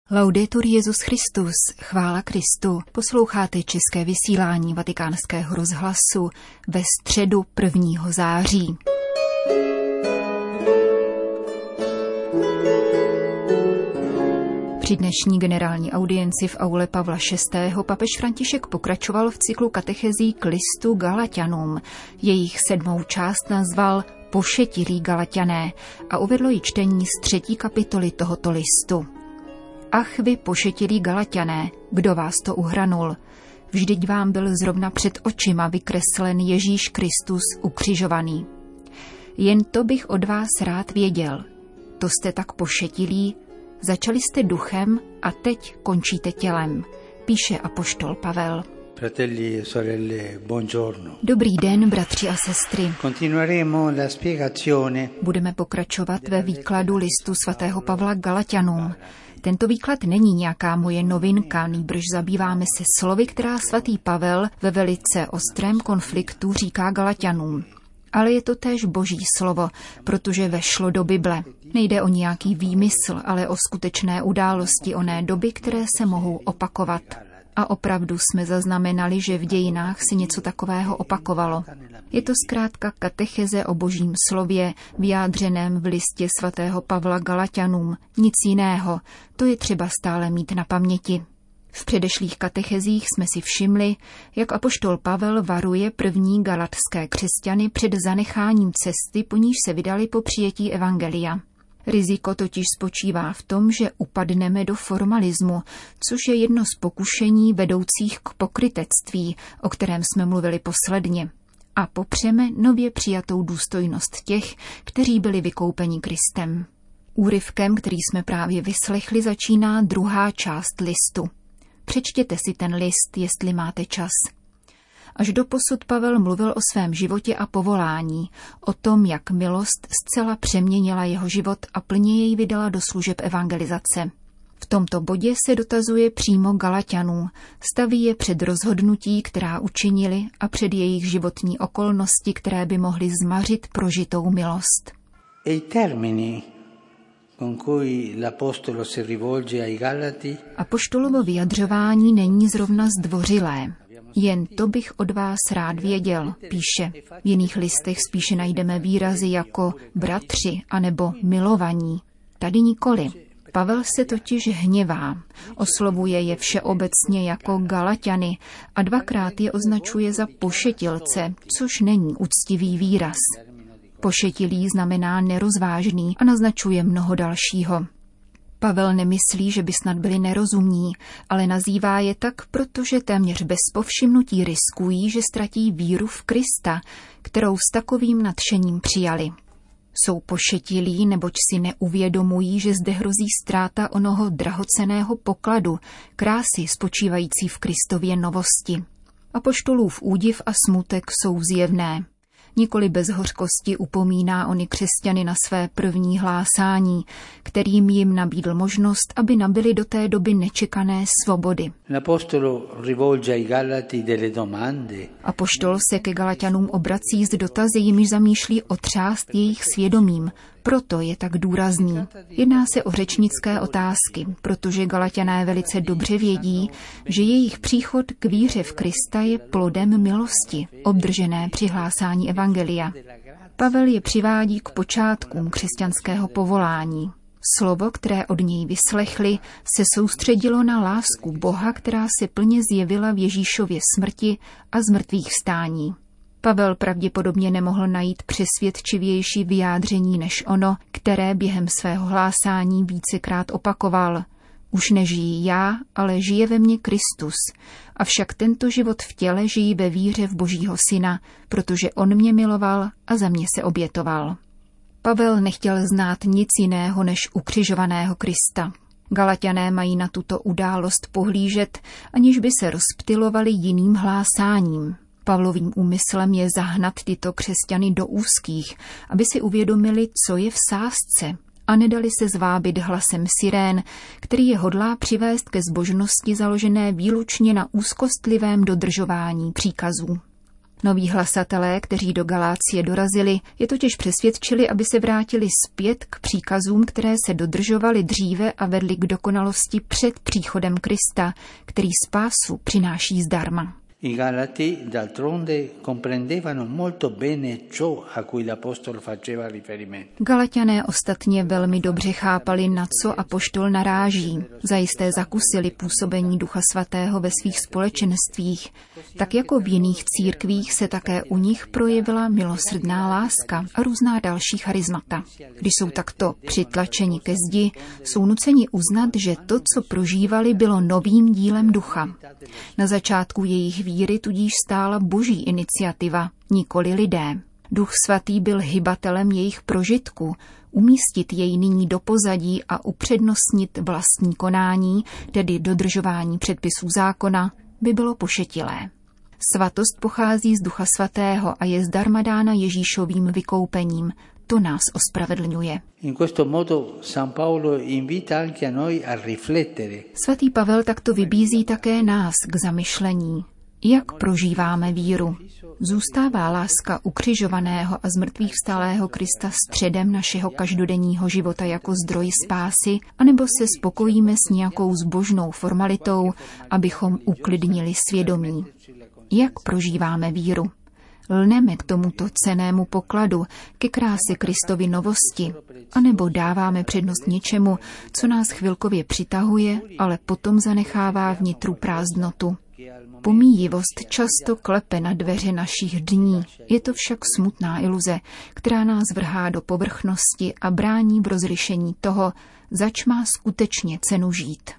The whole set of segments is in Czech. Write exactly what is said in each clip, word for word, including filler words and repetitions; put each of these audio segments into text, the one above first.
Laudetur Jesus Christus, chvála Kristu. Posloucháte české vysílání Vatikánského rozhlasu ve středu prvního září. Při dnešní generální audienci v aule Pavla šestého. papež František pokračoval v cyklu katechezí k listu Galatianům. Jejich sedmou část nazval Pošetilí Galatiané a uvedlo ji čtení z třetí kapitoly tohoto listu. Ach vy pošetilí Galatiané, kdo vás to uhranul? Vždyť vám byl zrovna před očima vykreslen Ježíš Kristus ukřižovaný. Jen to bych od vás rád věděl. To jste tak pošetilí, začali jste duchem a teď končíte tělem, píše apoštol Pavel. Fratelli e sorelle, buongiorno. Dobrý den, bratři a sestry. Continueremo la spiegazione. Budeme pokračovat ve výkladu listu svatého Pavla Galatianům. Tento výklad není nějaká moje novinka, nýbrž zabýváme se slovy, která svatý Pavel ve velice ostrém konfliktu říká Galatianům. Ale je to též boží slovo, protože vešlo do Bible. Nejde o nějaký výmysl, ale o skutečné události oné doby, které se mohou opakovat. A opravdu jsme zaznamenali, že v dějinách se něco takového opakovalo. Je to zkrátka katecheze o božím slově, vyjádřeném v listě svatého Pavla Galatianům. Nic jiného, to je třeba stále mít na paměti. V předešlých katechezích jsme si všimli, jak apoštol Pavel varuje první galatské křesťany před zanecháním cesty, po níž se vydali po přijetí evangelia. Riziko totiž spočívá v tom, že upadneme do formalismu, což je jedno z pokušení vedoucích k pokrytectví, o kterém jsme mluvili posledně, a popřeme nově přijatou důstojnost těch, kteří byli vykoupeni Kristem. Úryvkem, který jsme právě vyslechli, začíná druhá část listu. Přečtěte si ten list, jestli máte čas. Až doposud Pavel mluvil o svém životě a povolání, o tom, jak milost zcela přeměnila jeho život a plně jej vydala do služeb evangelizace. V tomto bodě se dotazuje přímo Galatianů, staví je před rozhodnutí, která učinili, a před jejich životní okolnosti, které by mohly zmařit prožitou milost. E termini con cui l'apostolo si rivolge ai Galati. Apoštolovo vyjadřování není zrovna zdvořilé. Jen to bych od vás rád věděl, píše. V jiných listech spíše najdeme výrazy jako bratři anebo milovaní. Tady nikoli. Pavel se totiž hněvá. Oslovuje je všeobecně jako Galatiany a dvakrát je označuje za pošetilce, což není úctivý výraz. Pošetilý znamená nerozvážný a naznačuje mnoho dalšího. Pavel nemyslí, že by snad byli nerozumní, ale nazývá je tak, protože téměř bez povšimnutí riskují, že ztratí víru v Krista, kterou s takovým nadšením přijali. Jsou pošetilí, neboť si neuvědomují, že zde hrozí ztráta onoho drahocenného pokladu, krásy spočívající v Kristově novosti. Apoštolův údiv a smutek jsou zjevné. Nikoli bez hořkosti upomíná ony křesťany na své první hlásání, kterým jim nabídl možnost, aby nabyli do té doby nečekané svobody. Apoštol se ke Galatianům obrací s dotazy, jimiž zamýšlí otřást jejich svědomím, proto je tak důrazný. Jedná se o řečnické otázky, protože Galatiané velice dobře vědí, že jejich příchod k víře v Krista je plodem milosti, obdržené při hlásání evangelia. Pavel je přivádí k počátkům křesťanského povolání. Slovo, které od něj vyslechli, se soustředilo na lásku Boha, která se plně zjevila v Ježíšově smrti a zmrtvých vstání. Pavel pravděpodobně nemohl najít přesvědčivější vyjádření než ono, které během svého hlásání vícekrát opakoval. Už nežijí já, ale žije ve mně Kristus. Avšak tento život v těle žijí ve víře v Božího Syna, protože on mě miloval a za mě se obětoval. Pavel nechtěl znát nic jiného než ukřižovaného Krista. Galatiané mají na tuto událost pohlížet, aniž by se rozptylovali jiným hlásáním. Pavlovým úmyslem je zahnat tyto křesťany do úzkých, aby si uvědomili, co je v sázce, a nedali se zvábit hlasem sirén, který je hodlá přivést ke zbožnosti založené výlučně na úzkostlivém dodržování příkazů. Noví hlasatelé, kteří do Galácie dorazili, je totiž přesvědčili, aby se vrátili zpět k příkazům, které se dodržovaly dříve a vedly k dokonalosti před příchodem Krista, který spásu přináší zdarma. I Galati d'altronde comprendevano molto bene ciò a cui l'apostolo faceva riferimento. Galatiané ostatně velmi dobře chápali, na co apoštol naráží. Zajisté zakusili působení Ducha Svatého ve svých společenstvích. Tak jako v jiných církvích se také u nich projevila milosrdná láska a různá další charismata. Když jsou takto přitlačeni ke zdi, jsou nuceni uznat, že to, co prožívali, bylo novým dílem Ducha. Na začátku jejich víry tudíž stála boží iniciativa, nikoli lidé. Duch svatý byl hybatelem jejich prožitku. Umístit jej nyní do pozadí a upřednostnit vlastní konání, tedy dodržování předpisů zákona, by bylo pošetilé. Svatost pochází z Ducha svatého a je zdarma dána Ježíšovým vykoupením. To nás ospravedlňuje. Svatý Pavel takto vybízí také nás k zamyšlení. Jak prožíváme víru? Zůstává láska ukřižovaného a zmrtvých vstalého Krista středem našeho každodenního života jako zdroj spásy, anebo se spokojíme s nějakou zbožnou formalitou, abychom uklidnili svědomí? Jak prožíváme víru? Lneme k tomuto cennému pokladu, ke kráse Kristovy novosti, anebo dáváme přednost něčemu, co nás chvilkově přitahuje, ale potom zanechává vnitru prázdnotu. Pomíjivost často klepe na dveře našich dní, je to však smutná iluze, která nás vrhá do povrchnosti a brání v rozlišení toho, zač má skutečně cenu žít.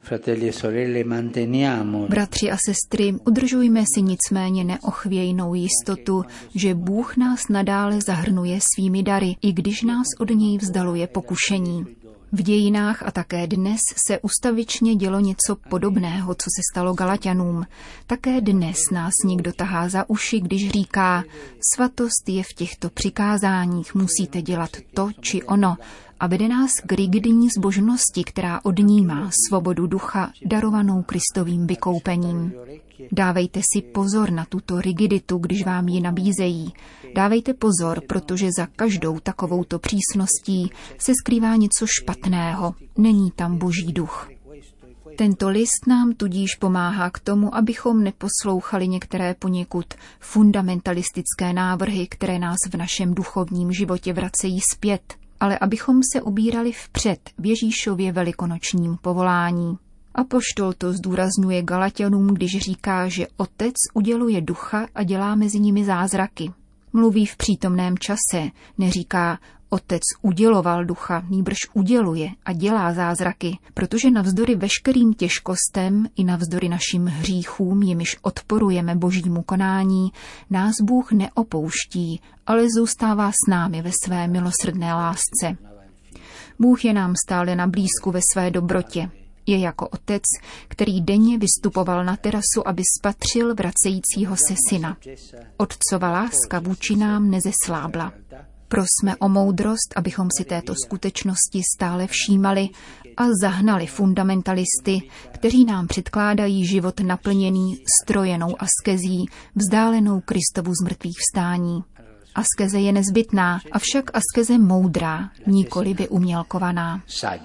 Bratři a sestry, udržujme si nicméně neochvějnou jistotu, že Bůh nás nadále zahrnuje svými dary, i když nás od něj vzdaluje pokušení. V dějinách a také dnes se ustavičně dělo něco podobného, co se stalo Galatianům. Také dnes nás někdo tahá za uši, když říká, svatost je v těchto přikázáních, musíte dělat to či ono, a vede nás k rigidní zbožnosti, která odnímá svobodu ducha darovanou Kristovým vykoupením. Dávejte si pozor na tuto rigiditu, když vám ji nabízejí. Dávejte pozor, protože za každou takovouto přísností se skrývá něco špatného. Není tam boží duch. Tento list nám tudíž pomáhá k tomu, abychom neposlouchali některé poněkud fundamentalistické návrhy, které nás v našem duchovním životě vracejí zpět, ale abychom se ubírali vpřed v Ježíšově velikonočním povolání. Apoštol to zdůrazňuje Galatianům, když říká, že Otec uděluje ducha a dělá mezi nimi zázraky. Mluví v přítomném čase, neříká Otec uděloval ducha, nýbrž uděluje a dělá zázraky, protože navzdory veškerým těžkostem i navzdory našim hříchům, jimiž odporujeme božímu konání, nás Bůh neopouští, ale zůstává s námi ve své milosrdné lásce. Bůh je nám stále na blízku ve své dobrotě. Je jako otec, který denně vystupoval na terasu, aby spatřil vracejícího se syna. Otcova láska vůči nám nezeslábla. Prosme o moudrost, abychom si této skutečnosti stále všímali a zahnali fundamentalisty, kteří nám předkládají život naplněný strojenou askezí, vzdálenou Kristovu z mrtvých vstání. Askeze je nezbytná, avšak askeze moudrá, nikoli vyumělkovaná.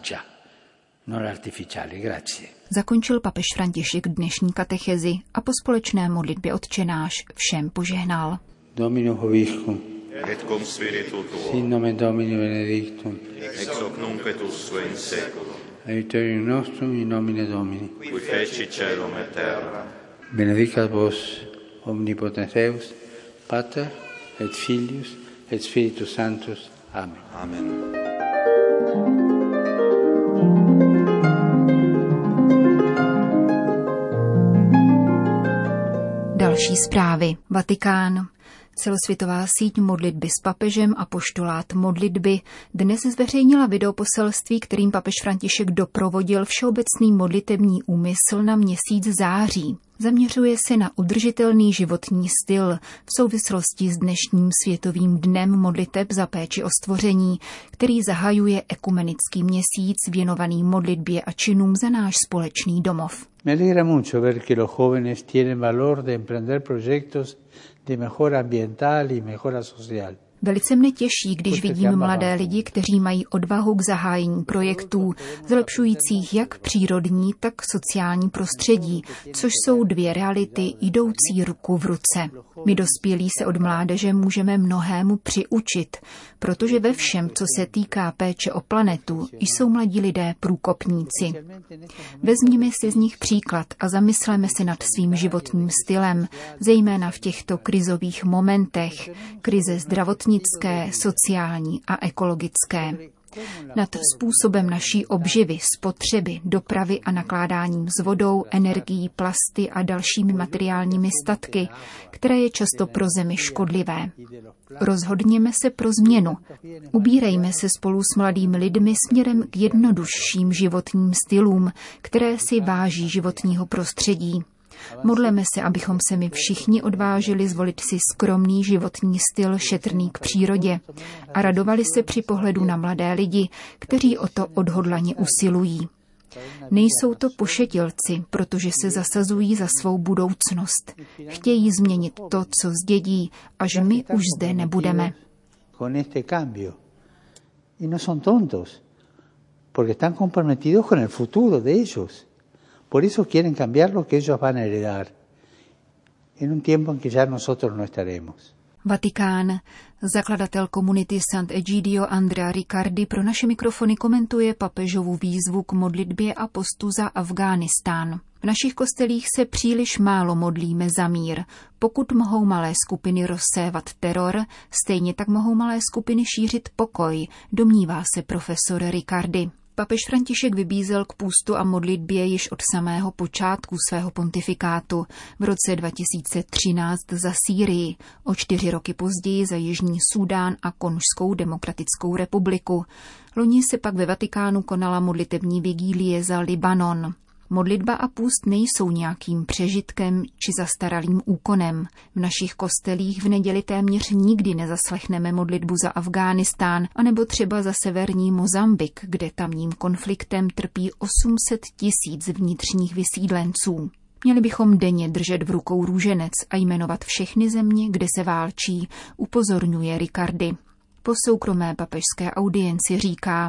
Zakončil papež František dnešní katechezi a po společné modlitbě Otčenáš všem požehnal. Domino vobiscum. Et cum spiritu tuo. Sin nomen Domini benedictum. Ex hoc nunc et usque in seculum. Aiuterium nostrum in nomine Domini. Qui feci caelum et terra. Benedicat vos omnipotens Deus, Pater et Filius et Spiritus Sanctus. Amen. Amen. Další zprávy. Vatikán. Celosvětová síť modlitby s papežem a poštolát modlitby dnes zveřejnila videoposelství, kterým papež František doprovodil všeobecný modlitební úmysl na měsíc září. Zaměřuje se na udržitelný životní styl v souvislosti s dnešním světovým dnem modliteb za péči o stvoření, který zahajuje ekumenický měsíc věnovaný modlitbě a činům za náš společný domov. Me alegra mucho ver que los jóvenes tienen valor de emprender proyectos de mejora ambiental y mejora social. Velice mne těší, když vidím mladé lidi, kteří mají odvahu k zahájení projektů, zlepšujících jak přírodní, tak sociální prostředí, což jsou dvě reality jdoucí ruku v ruce. My dospělí se od mládeže můžeme mnohému přiučit, protože ve všem, co se týká péče o planetu, jsou mladí lidé průkopníci. Vezměme si z nich příklad a zamysleme se nad svým životním stylem, zejména v těchto krizových momentech, krize zdravotní, sociální a ekologické. Nad způsobem naší obživy, spotřeby, dopravy a nakládáním s vodou, energií, plasty a dalšími materiálními statky, které je často pro zemi škodlivé. Rozhodněme se pro změnu. Ubírejme se spolu s mladými lidmi směrem k jednodušším životním stylům, které si váží životního prostředí. Modleme se, abychom se my všichni odvážili zvolit si skromný životní styl šetrný k přírodě a radovali se při pohledu na mladé lidi, kteří o to odhodlaně usilují. Nejsou to pošetilci, protože se zasazují za svou budoucnost. Chtějí změnit to, co zdědí, až my už zde nebudeme. Y no son tontos, porque están comprometidos con el futuro de ellos. Por eso quieren cambiar lo que ellos van a heredar en un tiempo en que ya nosotros no estaremos. Vatikán. Zakladatel komunity Sant'Egidio Andrea Riccardi pro naše mikrofony komentuje papežovu výzvu k modlitbě a postu za Afghánistán. V našich kostelích se příliš málo modlíme za mír. Pokud mohou malé skupiny rozsévat teror, stejně tak mohou malé skupiny šířit pokoj, domnívá se profesor Riccardi. Papež František vybízel k půstu a modlitbě již od samého počátku svého pontifikátu v roce dva tisíce třináct za Sýrii, o čtyři roky později za Jižní Súdán a Konžskou demokratickou republiku. Loni se pak ve Vatikánu konala modlitební vigílie za Libanon. Modlitba a půst nejsou nějakým přežitkem či zastaralým úkonem. V našich kostelích v neděli téměř nikdy nezaslechneme modlitbu za Afghánistán, anebo třeba za severní Mozambik, kde tamním konfliktem trpí osm set tisíc vnitřních vysídlenců. Měli bychom denně držet v rukou růženec a jmenovat všechny země, kde se válčí, upozorňuje Riccardi. Po soukromé papežské audienci říká: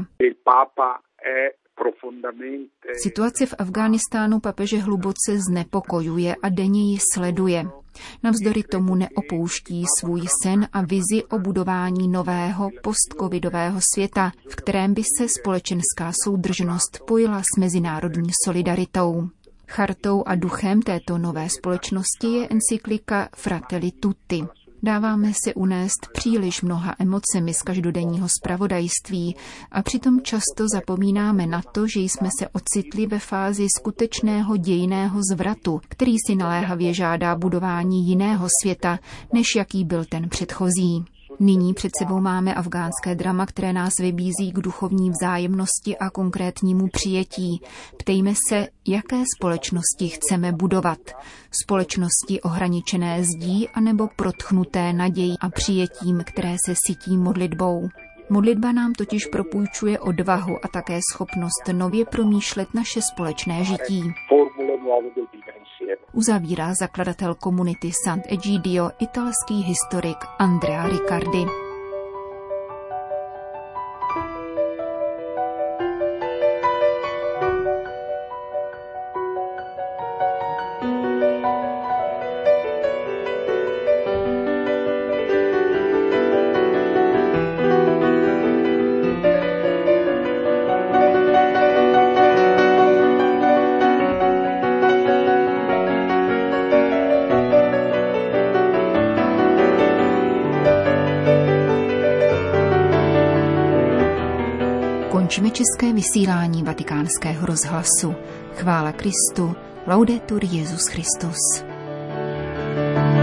Situace v Afghánistánu papeže hluboce znepokojuje a denně ji sleduje. Navzdory tomu neopouští svůj sen a vizi o budování nového postcovidového světa, v kterém by se společenská soudržnost pojila s mezinárodní solidaritou. Chartou a duchem této nové společnosti je encyklika Fratelli Tutti. Dáváme se unést příliš mnoha emocemi z každodenního zpravodajství a přitom často zapomínáme na to, že jsme se ocitli ve fázi skutečného dějinného zvratu, který si naléhavě žádá budování jiného světa, než jaký byl ten předchozí. Nyní před sebou máme afgánské drama, které nás vybízí k duchovní vzájemnosti a konkrétnímu přijetí. Ptejme se, jaké společnosti chceme budovat. Společnosti ohraničené zdí anebo protchnuté nadějí a přijetím, které se sytí modlitbou. Modlitba nám totiž propůjčuje odvahu a také schopnost nově promýšlet naše společné žití. Uzavírá zakladatel komunity Sant'Egidio, italský historik Andrea Riccardi. Končíme české vysílání Vatikánského rozhlasu. Chvála Kristu, laudetur Jesus Christus.